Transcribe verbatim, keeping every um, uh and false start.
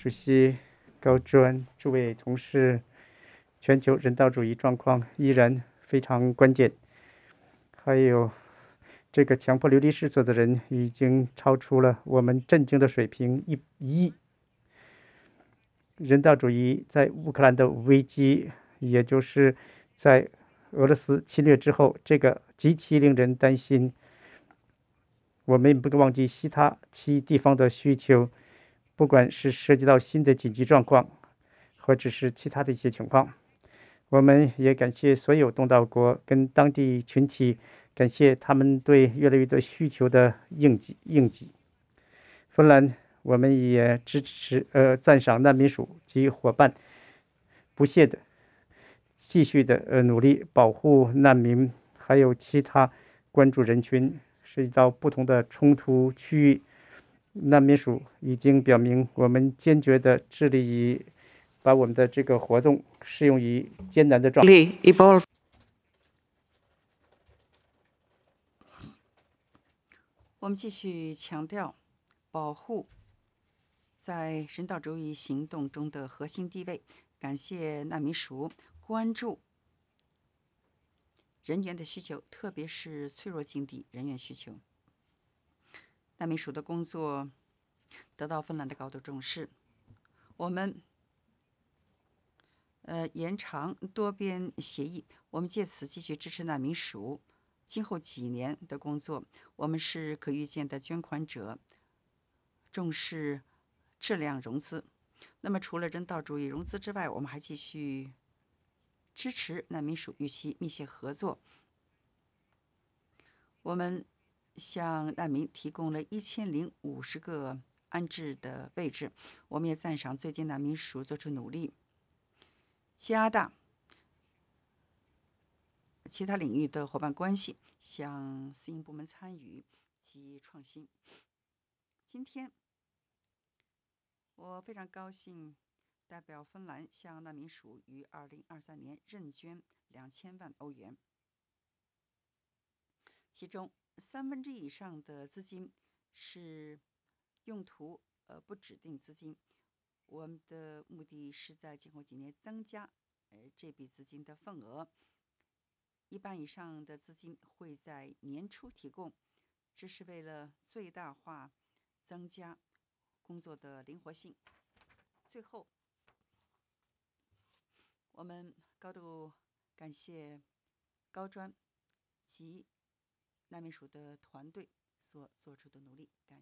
主席、高专、诸位同事，全球人道主义状况依然非常关键，还有这个强迫流离失所的人已经超出了我们震惊的水平一亿。人道主义在乌克兰的危机，也就是在俄罗斯侵略之后，这个极其令人担心。我们不忘记其他其地方的需求，不管是涉及到新的紧急状况，或者是其他的一些情况。我们也感谢所有东道国跟当地群体，感谢他们对越来越多需求的应急应急。芬兰，我们也支持呃赞赏难民署及伙伴不懈的继续的呃努力保护难民，还有其他关注人群涉及到不同的冲突区域。难民署已经表明，我们坚决的致力于把我们的这个活动适用于艰难的状况。 我们继续强调保护在人道主义行动中的核心地位，感谢难民署关注人员的需求，特别是脆弱境地人员需求。难民署的工作得到芬兰的高度重视。我们呃延长多边协议，我们借此继续支持难民署今后几年的工作。我们是可预见的捐款者，重视质量融资。那么除了人道主义融资之外，我们还继续支持难民署与其密切合作。我们向难民提供了一千零五十个安置的位置。我们也赞赏最近难民署做出努力，加大其他领域的伙伴关系，向私营部门参与及创新。今天我非常高兴代表芬兰向难民署于二零二三年认捐两千万欧元，其中三分之一以上的资金是用途呃不指定资金。我们的目的是在今后几年增加呃这笔资金的份额。一半以上的资金会在年初提供，这是为了最大化增加工作的灵活性。最后，我们高度感谢高专及难民署的团队所做出的努力。感